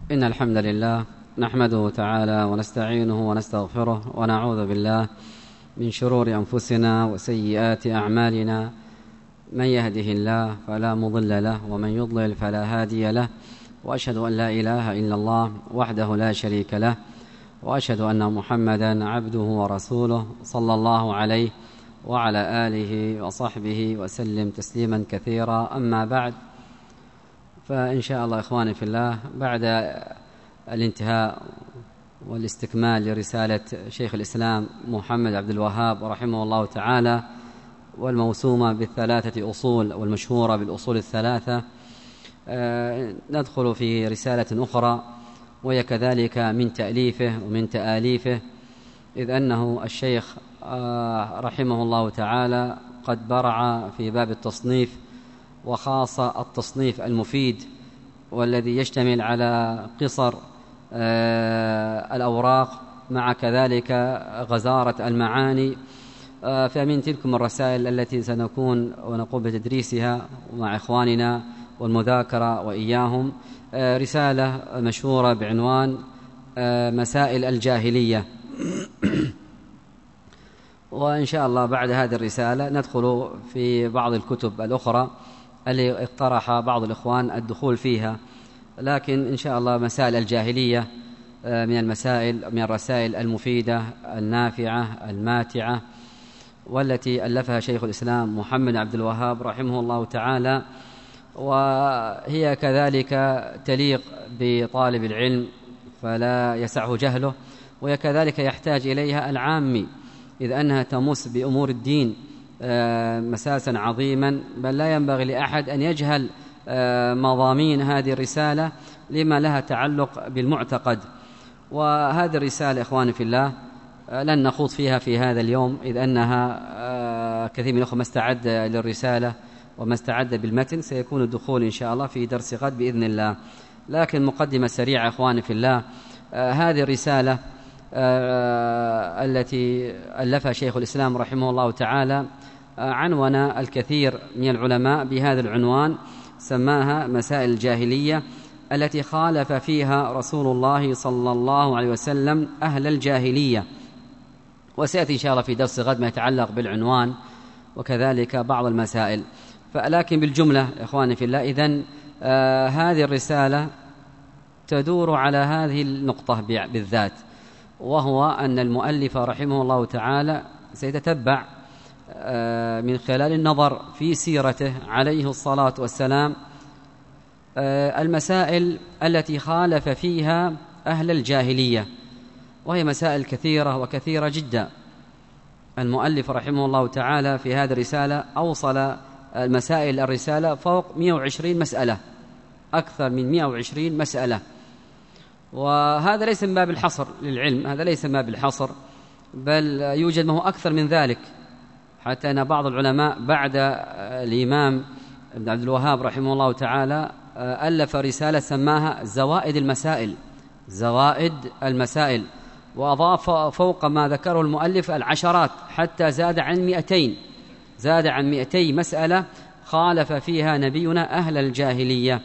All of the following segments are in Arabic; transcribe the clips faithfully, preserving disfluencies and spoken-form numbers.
إن الحمد لله نحمده تعالى ونستعينه ونستغفره ونعوذ بالله من شرور أنفسنا وسيئات أعمالنا. من يهده الله فلا مضل له ومن يضلل فلا هادي له، وأشهد أن لا إله إلا الله وحده لا شريك له، وأشهد أن محمدا عبده ورسوله صلى الله عليه وعلى آله وصحبه وسلم تسليما كثيرا. أما بعد، فإن شاء الله إخواني في الله، بعد الانتهاء والاستكمال لرسالة شيخ الإسلام محمد عبد الوهاب رحمه الله تعالى، والموسومة بالثلاثة أصول والمشهورة بالأصول الثلاثة، ندخل في رسالة أخرى وهي كذلك من تأليفه ومن تآليفه، إذ أنه الشيخ رحمه الله تعالى قد برع في باب التصنيف، وخاصة التصنيف المفيد والذي يشتمل على قصر الأوراق مع كذلك غزارة المعاني. فمن تلكم الرسائل التي سنكون ونقوم بتدريسها مع إخواننا والمذاكرة وإياهم رسالة مشهورة بعنوان مسائل الجاهلية. وإن شاء الله بعد هذه الرسالة ندخل في بعض الكتب الأخرى اللي اقترح بعض الإخوان الدخول فيها، لكن إن شاء الله مسائل الجاهلية من المسائل من الرسائل المفيدة النافعة الماتعة، والتي ألفها شيخ الإسلام محمد عبد الوهاب رحمه الله تعالى، وهي كذلك تليق بطالب العلم فلا يسعه جهله، وهي كذلك يحتاج إليها العامي، إذ أنها تمس بأمور الدين مساسا عظيما، بل لا ينبغي لأحد أن يجهل مضامين هذه الرسالة لما لها تعلق بالمعتقد. وهذه الرسالة إخواني في الله لن نخوض فيها في هذا اليوم، إذ أنها كثير من الأخوة ما استعد للرسالة وما استعد بالمتن، سيكون الدخول إن شاء الله في درس غد بإذن الله. لكن مقدمة سريعة إخواني في الله، هذه الرسالة التي ألفها شيخ الإسلام رحمه الله تعالى عنون الكثير من العلماء بهذا العنوان، سماها مسائل الجاهلية التي خالف فيها رسول الله صلى الله عليه وسلم أهل الجاهلية. وسيأتي إن شاء الله في درس غد ما يتعلق بالعنوان وكذلك بعض المسائل. فلكن بالجملة إخواني في الله، إذن آه هذه الرسالة تدور على هذه النقطة بالذات، وهو أن المؤلف رحمه الله تعالى سيتتبع آه من خلال النظر في سيرته عليه الصلاة والسلام آه المسائل التي خالف فيها أهل الجاهلية، وهي مسائل كثيرة وكثيرة جدا. المؤلف رحمه الله تعالى في هذه الرسالة أوصل المسائل الرسالة فوق مئة وعشرين مسألة، أكثر من مئة وعشرين مسألة. وهذا ليس من باب الحصر للعلم، هذا ليس من باب الحصر، بل يوجد ما هو أكثر من ذلك، حتى أن بعض العلماء بعد الإمام ابن عبد الوهاب رحمه الله تعالى ألف رسالة سماها زوائد المسائل، زوائد المسائل، وأضاف فوق ما ذكره المؤلف العشرات حتى زاد عن مئتين، زاد عن مئتي مسألة خالف فيها نبينا أهل الجاهلية.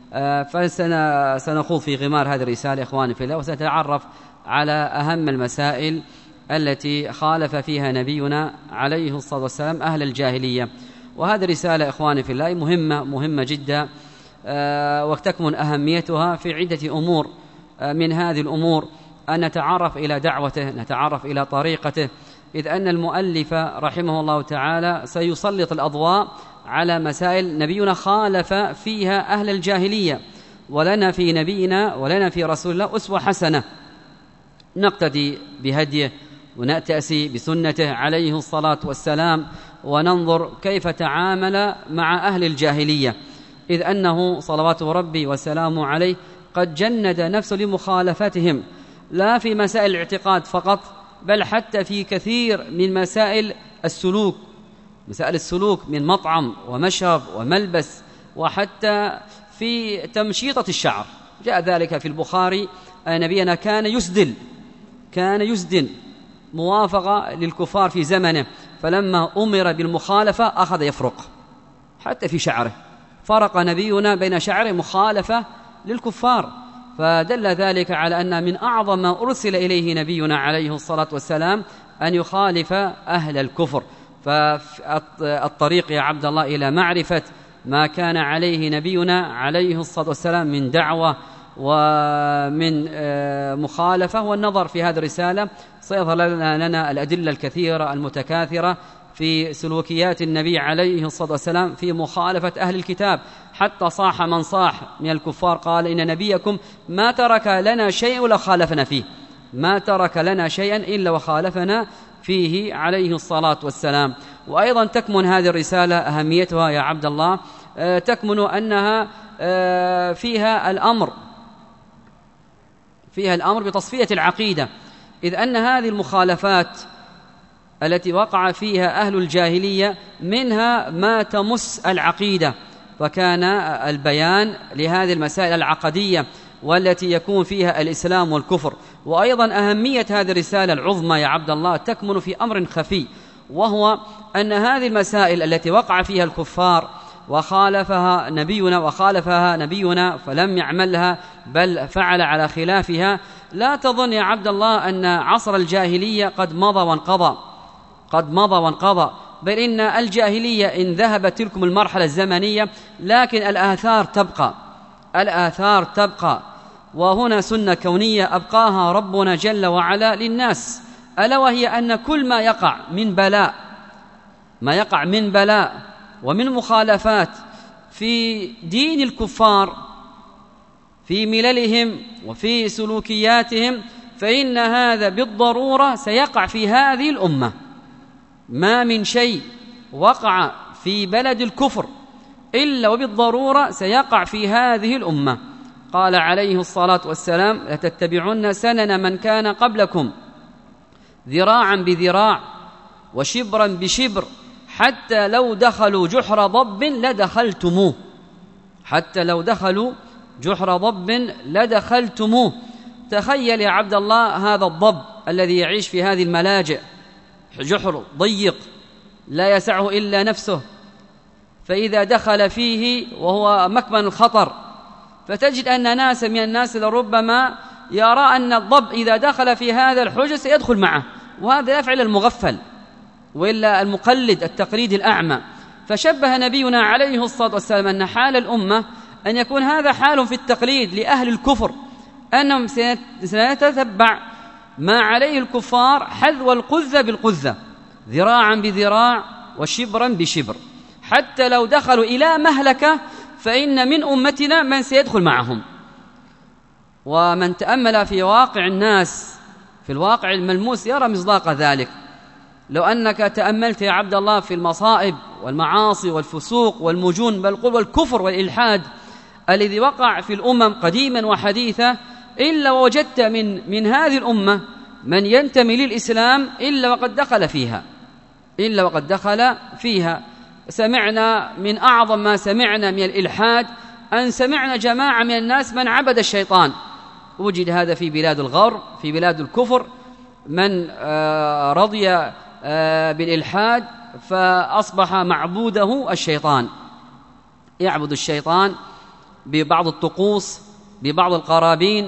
فسنخوض في غمار هذه الرسالة إخواني في الله، وسنتعرف على أهم المسائل التي خالف فيها نبينا عليه الصلاة والسلام أهل الجاهلية. وهذه الرسالة إخواني في الله مهمة مهمة جدا، وتكمن أهميتها في عدة أمور. من هذه الأمور أن نتعرف إلى دعوته، نتعرف إلى طريقته، إذ أن المؤلف رحمه الله تعالى سيسلط الأضواء على مسائل نبينا خالف فيها أهل الجاهلية، ولنا في نبينا ولنا في رسول الله أسوة حسنة نقتدي بهديه ونأتأسي بسنته عليه الصلاة والسلام، وننظر كيف تعامل مع أهل الجاهلية، إذ أنه صلوات ربي وسلامه عليه قد جند نفسه لمخالفتهم، لا في مسائل الاعتقاد فقط، بل حتى في كثير من مسائل السلوك، مسائل السلوك من مطعم ومشرب وملبس، وحتى في تمشيطة الشعر. جاء ذلك في البخاري أن نبينا كان يسدل، كان يسدل موافقة للكفار في زمنه، فلما أمر بالمخالفة أخذ يفرق حتى في شعره، فرق نبينا بين شعره مخالفة للكفار، فدل ذلك على أن من أعظم ما أرسل إليه نبينا عليه الصلاة والسلام أن يخالف أهل الكفر. فالطريق يا عبد الله إلى معرفة ما كان عليه نبينا عليه الصلاة والسلام من دعوة ومن مخالفة والنظر في هذه الرسالة، سيظهر لنا الأدلة الكثيرة المتكاثرة في سلوكيات النبي عليه الصلاة والسلام في مخالفة أهل الكتاب، حتى صاح من صاح من الكفار قال إن نبيكم ما ترك لنا شيء ولا خالفنا فيه، ما ترك لنا شيئا إلا وخالفنا فيه عليه الصلاة والسلام. وأيضا تكمن هذه الرسالة أهميتها يا عبد الله، تكمن أنها فيها الأمر فيها الأمر بتصفية العقيدة، إذ أن هذه المخالفات التي وقع فيها أهل الجاهلية منها ما تمس العقيدة، فكان البيان لهذه المسائل العقدية والتي يكون فيها الإسلام والكفر. وأيضا أهمية هذه الرسالة العظمى يا عبد الله تكمن في أمر خفي، وهو أن هذه المسائل التي وقع فيها الكفار وخالفها نبينا وخالفها نبينا فلم يعملها بل فعل على خلافها، لا تظن يا عبد الله أن عصر الجاهلية قد مضى وانقضى قد مضى وانقضى بل إن الجاهلية إن ذهبت تلكم المرحلة الزمنية لكن الآثار تبقى الآثار تبقى وهنا سنة كونية أبقاها ربنا جل وعلا للناس، ألا وهي أن كل ما يقع من بلاء ما يقع من بلاء ومن مخالفات في دين الكفار في مللهم وفي سلوكياتهم فإن هذا بالضرورة سيقع في هذه الأمة. ما من شيء وقع في بلد الكفر إلا وبالضرورة سيقع في هذه الأمة. قال عليه الصلاة والسلام: لتتبعن سنن من كان قبلكم ذراعا بذراع وشبرا بشبر حتى لو دخلوا جحر ضب لدخلتموه حتى لو دخلوا جحر ضب لدخلتموه. تخيل يا عبد الله هذا الضب الذي يعيش في هذه الملاجئ، جحر ضيق لا يسعه إلا نفسه، فإذا دخل فيه وهو مكمن الخطر، فتجد أن ناس من الناس لربما يرى أن الضب إذا دخل في هذا الحجز سيدخل معه، وهذا يفعل المغفل وإلا المقلد التقليد الأعمى. فشبه نبينا عليه الصلاة والسلام أن حال الأمة أن يكون هذا حال في التقليد لأهل الكفر، أنهم سيتتبع ما عليه الكفار حذو القذة بالقذة ذراعا بذراع وشبرا بشبر، حتى لو دخلوا إلى مهلكة فإن من أمتنا من سيدخل معهم. ومن تأمل في واقع الناس في الواقع الملموس يرى مصداق ذلك. لو أنك تأملت يا عبد الله في المصائب والمعاصي والفسوق والمجون بل قل والكفر والإلحاد الذي وقع في الأمم قديما وحديثا، إلا ووجدت من, من هذه الأمة من ينتمي للإسلام إلا وقد دخل فيها إلا وقد دخل فيها. سمعنا من أعظم ما سمعنا من الإلحاد أن سمعنا جماعة من الناس من عبد الشيطان، وجد هذا في بلاد الغرب في بلاد الكفر، من رضي بالإلحاد فأصبح معبوده الشيطان، يعبد الشيطان ببعض الطقوس ببعض القرابين،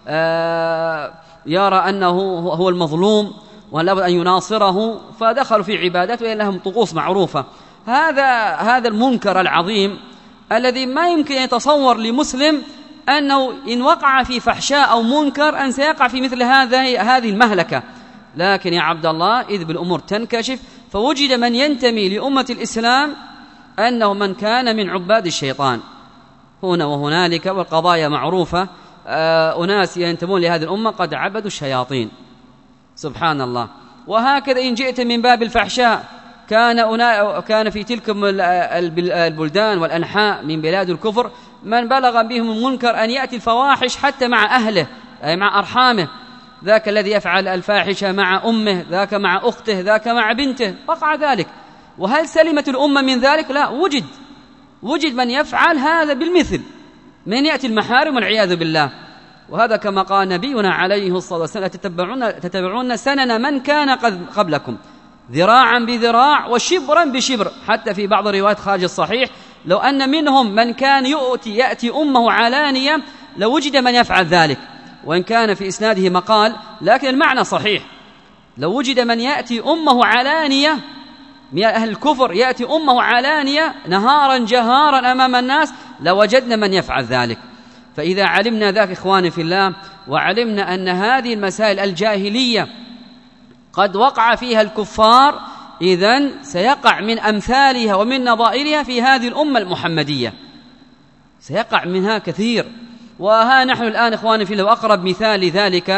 يرى أنه هو المظلوم ولا بد أن يناصره، فدخلوا في عبادات وإن لهم طقوس معروفة. هذا هذا المنكر العظيم الذي ما يمكن أن يتصور لمسلم أنه إن وقع في فحشاء أو منكر أن سيقع في مثل هذه هذه المهلكة. لكن يا عبد الله إذ بالأمور تنكشف فوجد من ينتمي لأمة الإسلام أنه من كان من عباد الشيطان هنا وهنالك، والقضايا معروفة. أناس ينتمون لهذه الأمة قد عبدوا الشياطين، سبحان الله. وهكذا إن جئت من باب الفحشاء كان أنا كان في تلك البلدان والأنحاء من بلاد الكفر من بلغ بهم المنكر أن يأتي الفواحش حتى مع أهله أي مع أرحامه، ذاك الذي يفعل الفاحشة مع أمه، ذاك مع أخته، ذاك مع بنته، وقع ذلك. وهل سلمت الأمة من ذلك؟ لا، وجد وجد من يفعل هذا بالمثل، من يأتي المحارم والعياذ بالله. وهذا كما قال نبينا عليه الصلاة والسلام: تتبعون, تتبعون سنن من كان قبلكم ذراعا بذراع وشبرا بشبر. حتى في بعض الروايات خارج الصحيح: لو أن منهم من كان يؤتي يأتي أمه علانية لو وجد من يفعل ذلك، وإن كان في إسناده مقال لكن المعنى صحيح. لو وجد من يأتي أمه علانية من أهل الكفر، يأتي أمه علانية نهارا جهارا أمام الناس، لوجدنا من يفعل ذلك. فإذا علمنا ذاك إخواني في الله، وعلمنا أن هذه المسائل الجاهلية قد وقع فيها الكفار، إذن سيقع من أمثالها ومن نظائرها في هذه الأمة المحمدية، سيقع منها كثير. وها نحن الآن إخواني في الله، أقرب مثال لذلك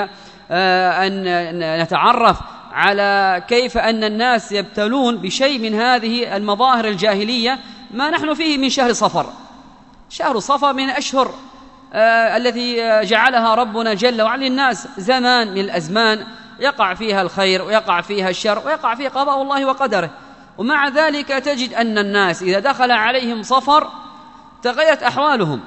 أن نتعرف على كيف أن الناس يبتلون بشيء من هذه المظاهر الجاهلية ما نحن فيه من شهر صفر. شهر صفر من الأشهر آه التي جعلها ربنا جل وعلا للناس زمان من الأزمان يقع فيها الخير ويقع فيها الشر ويقع فيها قضاء الله وقدره. ومع ذلك تجد أن الناس إذا دخل عليهم صفر تغيرت أحوالهم.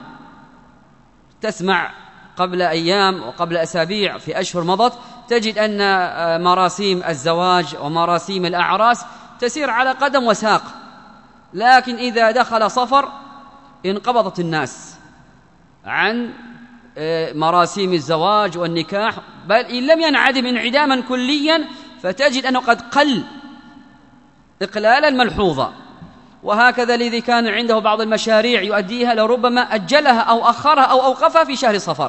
تسمع قبل أيام وقبل أسابيع في أشهر مضت تجد أن مراسيم الزواج ومراسيم الأعراس تسير على قدم وساق، لكن إذا دخل صفر انقبضت الناس عن مراسيم الزواج والنكاح، بل إن لم ينعدم انعداما كليا فتجد أنه قد قل إقلالا ملحوظا. وهكذا الذي كان عنده بعض المشاريع يؤديها لربما أجلها أو أخرها أو أوقفها في شهر صفر.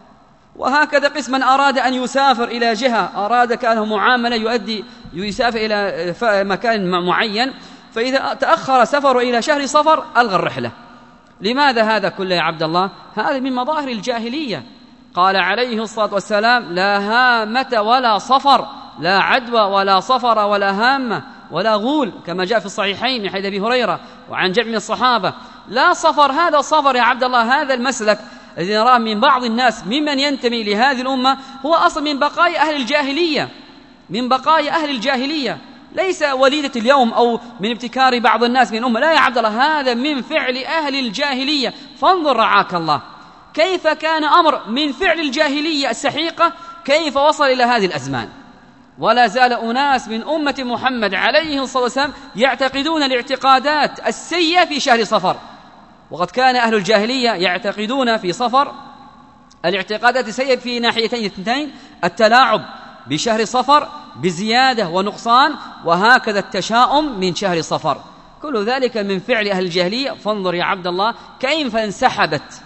وهكذا قسما أراد أن يسافر إلى جهة، أراد كأنه معاملة يؤدي يسافر إلى مكان معين، فإذا تأخر سفره إلى شهر صفر ألغى الرحلة. لماذا هذا كله يا عبد الله؟ هذا من مظاهر الجاهلية. قال عليه الصلاة والسلام: لا هامة ولا صفر، لا عدوى ولا صفر ولا هامة ولا غول، كما جاء في الصحيحين من حديث أبي هريرة وعن جمع من الصحابة. لا صفر، هذا صفر يا عبد الله، هذا المسلك الذي نراه من بعض الناس ممن ينتمي لهذه الأمة هو أصل من بقايا أهل الجاهلية، من بقايا أهل الجاهلية، ليس وليدة اليوم أو من ابتكار بعض الناس من الأمة، لا يا عبد الله، هذا من فعل أهل الجاهلية. فانظر رعاك الله كيف كان أمر من فعل الجاهلية السحيقة كيف وصل إلى هذه الأزمان. ولا زال أناس من أمة محمد عليه الصلاة والسلام يعتقدون الاعتقادات السيئة في شهر صفر، وقد كان أهل الجاهلية يعتقدون في صفر الاعتقادات السيئة في ناحيتين اثنتين: التلاعب بشهر صفر بزيادة ونقصان، وهكذا التشاؤم من شهر صفر، كل ذلك من فعل أهل الجاهلية. فانظر يا عبد الله كيف انسحبت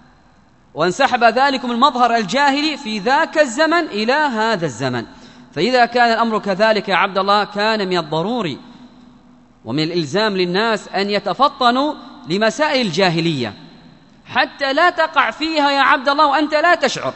وانسحب ذلكم المظهر الجاهلي في ذاك الزمن إلى هذا الزمن. فإذا كان الأمر كذلك يا عبد الله كان من الضروري ومن الإلزام للناس أن يتفطنوا لمسائل الجاهلية حتى لا تقع فيها يا عبد الله وأنت لا تشعر.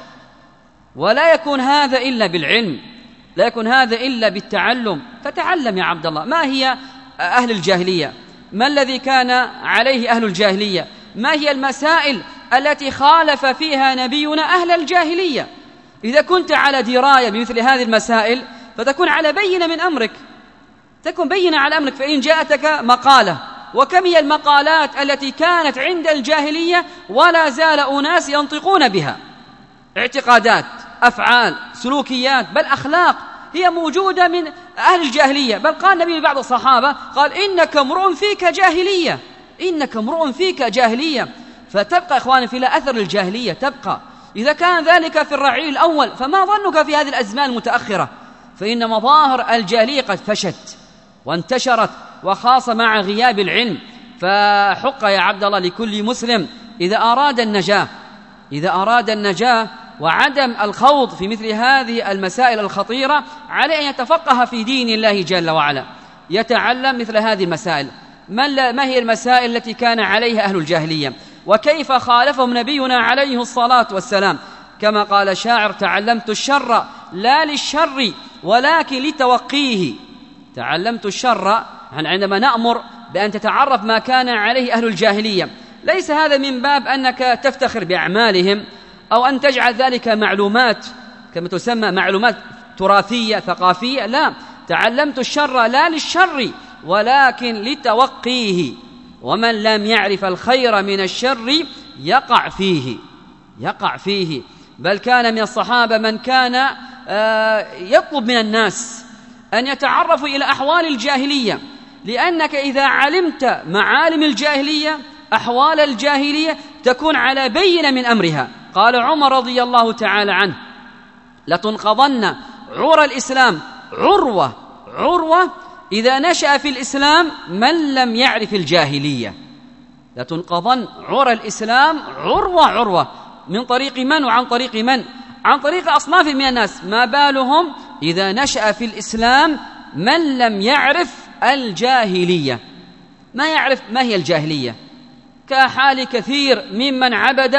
ولا يكون هذا إلا بالعلم، لا يكون هذا إلا بالتعلم. فتعلم يا عبد الله ما هي أهل الجاهلية، ما الذي كان عليه أهل الجاهلية، ما هي المسائل التي خالف فيها نبينا أهل الجاهلية. إذا كنت على دراية بمثل هذه المسائل فتكون على بينة من أمرك، تكون بينة على أمرك. فإن جاءتك مقالة، وكم هي المقالات التي كانت عند الجاهلية ولا زال أناس ينطقون بها، اعتقادات، أفعال، سلوكيات، بل أخلاق هي موجودة من أهل الجاهلية. بل قال النبي لبعض الصحابة قال: إنك امرؤ فيك جاهلية، إنك امرؤ فيك جاهلية. فتبقى إخواني في الله أثر الجاهلية تبقى. إذا كان ذلك في الرعيل الأول فما ظنك في هذه الأزمان المتأخرة؟ فإن مظاهر الجاهلية قد فشت وانتشرت، وخاصة مع غياب العلم. فحق يا عبد الله لكل مسلم إذا أراد النجاة إذا أراد النجاة وعدم الخوض في مثل هذه المسائل الخطيرة، عليه أن يتفقه في دين الله جل وعلا، يتعلم مثل هذه المسائل. ما هي المسائل التي كان عليها أهل الجاهلية وكيف خالفهم نبينا عليه الصلاة والسلام؟ كما قال شاعر: تعلمت الشر لا للشر ولكن لتوقيه. تعلمت الشر عندما نأمر بأن تتعرف ما كان عليه أهل الجاهلية، ليس هذا من باب أنك تفتخر بأعمالهم أو أن تجعل ذلك معلومات كما تسمى معلومات تراثية ثقافية، لا، تعلمت الشر لا للشر ولكن لتوقيه. ومن لم يعرف الخير من الشر يقع فيه يقع فيه بل كان من الصحابة من كان يطلب من الناس أن يتعرفوا إلى أحوال الجاهلية، لأنك إذا علمت معالم الجاهلية، أحوال الجاهلية، تكون على بينة من أمرها. قال عمر رضي الله تعالى عنه: لتنقضن عرى الإسلام عروة عروة إذا نشأ في الإسلام من لم يعرف الجاهلية. لتنقضن عرى الإسلام عروة عروة، من طريق من وعن طريق من؟ عن طريق أصناف من الناس، ما بالهم إذا نشأ في الإسلام من لم يعرف الجاهلية. ما يعرف ما هي الجاهلية، كحال كثير ممن عبد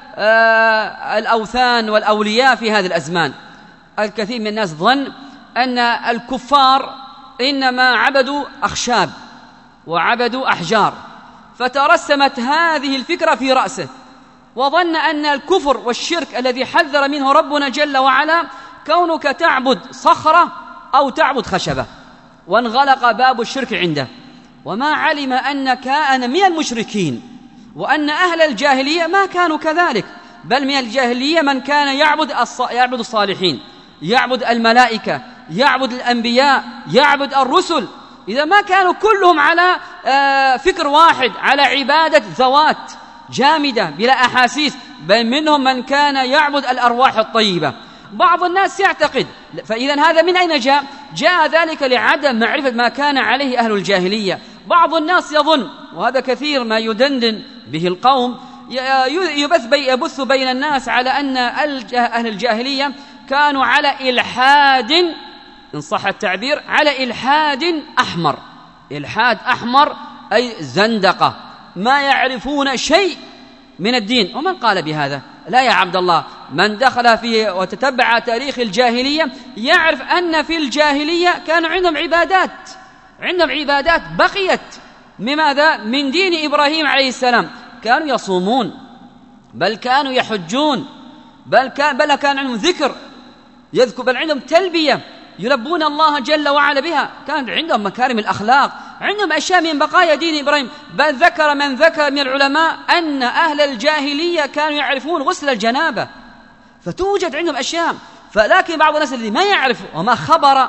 آه الأوثان والأولياء في هذه الأزمان. الكثير من الناس ظن أن الكفار إنما عبدوا أخشاب وعبدوا أحجار، فترسمت هذه الفكرة في رأسه، وظن أن الكفر والشرك الذي حذر منه ربنا جل وعلا كونك تعبد صخرة أو تعبد خشبة، وانغلق باب الشرك عنده، وما علم أن كان من المشركين، وأن أهل الجاهلية ما كانوا كذلك، بل من الجاهلية من كان يعبد يعبد الصالحين، يعبد الملائكة، يعبد الأنبياء، يعبد الرسل. إذا ما كانوا كلهم على فكر واحد، على عبادة ذوات جامدة بلا أحاسيس، بل منهم من كان يعبد الأرواح الطيبة. بعض الناس يعتقد، فإذا هذا من أين جاء؟ جاء ذلك لعدم معرفة ما كان عليه أهل الجاهلية. بعض الناس يظن، وهذا كثير ما يدندن به القوم، يبث يبث بين الناس على أن أهل الجاهلية كانوا على إلحاد، إن صح التعبير، على إلحاد أحمر. إلحاد أحمر أي زندقة، ما يعرفون شيء من الدين. ومن قال بهذا؟ لا يا عبد الله، من دخل فيه وتتبع تاريخ الجاهلية يعرف أن في الجاهلية كانوا عندهم عبادات، عندهم عبادات بقيت. ماذا؟ من دين إبراهيم عليه السلام، كانوا يصومون، بل كانوا يحجون، بل كان بل كان عندهم ذكر يذكر، بل عندهم تلبية يلبون الله جل وعلا بها، كان عندهم مكارم الأخلاق، عندهم أشياء من بقايا دين إبراهيم. بل ذكر من ذكر من العلماء أن أهل الجاهلية كانوا يعرفون غسل الجنابة، فتوجد عندهم أشياء. فلكن بعض الناس الذي ما يعرف وما خبر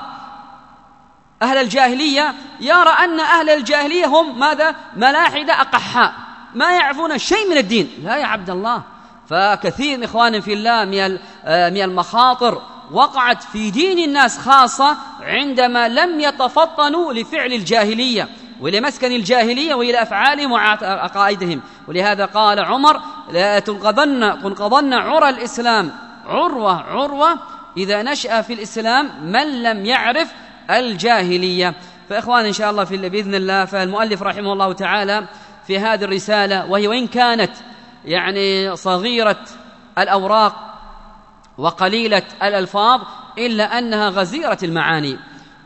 أهل الجاهلية يرى أن أهل الجاهلية هم ماذا؟ ملاحدة أقحاء، ما يعرفون شيء من الدين. لا يا عبد الله، فكثير من إخوان في الله من المخاطر وقعت في دين الناس، خاصة عندما لم يتفطنوا لفعل الجاهلية ولمسكن الجاهلية وإلى أفعالهم وعقائدهم. ولهذا قال عمر: لا تنقضن تنقضن عرى الإسلام عروة عروة إذا نشأ في الإسلام من لم يعرف الجاهلية. فإخوان إن شاء الله في بإذن الله، فالمؤلف رحمه الله تعالى في هذه الرسالة، وهي وإن كانت يعني صغيرة الأوراق وقليلة الألفاظ إلا أنها غزيرة المعاني،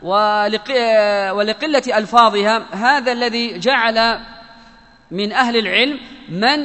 ولقلة ألفاظها هذا الذي جعل من أهل العلم من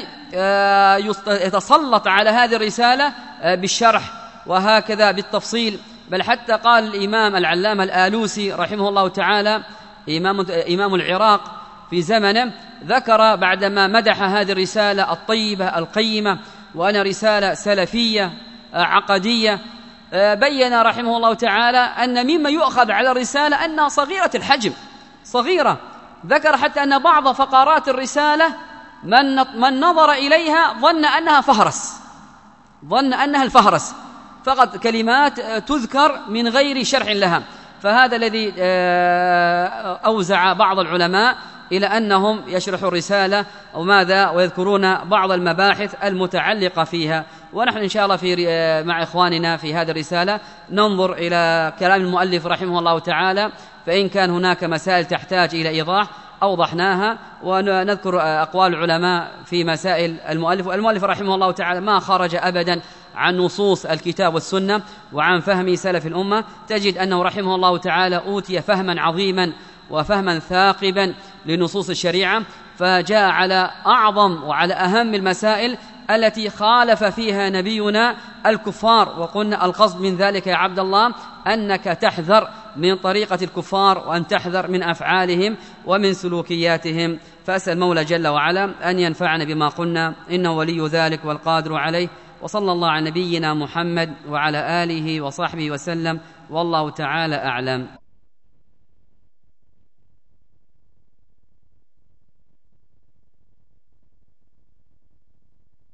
يتسلط على هذه الرسالة بالشرح وهكذا بالتفصيل. بل حتى قال الإمام العلامة الآلوسي رحمه الله تعالى، إمام, إمام العراق في زمنه، ذكر بعدما مدح هذه الرسالة الطيبة القيمة وأنا رسالة سلفية عقدية، بين رحمه الله تعالى أن مما يؤخذ على الرسالة أنها صغيرة الحجم، صغيرة. ذكر حتى أن بعض فقرات الرسالة من من نظر إليها ظن أنها فهرس، ظن أنها الفهرس فقط، كلمات تذكر من غير شرح لها. فهذا الذي أوزع بعض العلماء إلى أنهم يشرحوا الرسالة أو ماذا ويذكرون بعض المباحث المتعلقة فيها. ونحن إن شاء الله في مع إخواننا في هذه الرسالة ننظر إلى كلام المؤلف رحمه الله تعالى، فإن كان هناك مسائل تحتاج إلى إيضاح أوضحناها، ونذكر أقوال العلماء في مسائل المؤلف. المؤلف رحمه الله تعالى ما خرج أبدا عن نصوص الكتاب والسنة وعن فهم سلف الأمة. تجد أنه رحمه الله تعالى أوتي فهما عظيما وفهما ثاقبا لنصوص الشريعة، فجاء على أعظم وعلى أهم المسائل التي خالف فيها نبينا الكفار. وقلنا القصد من ذلك يا عبد الله أنك تحذر من طريقة الكفار، وأن تحذر من أفعالهم ومن سلوكياتهم. فأسأل المولى جل وعلا أن ينفعنا بما قلنا، إنه ولي ذلك والقادر عليه. وصلى الله على نبينا محمد وعلى آله وصحبه وسلم، والله تعالى أعلم.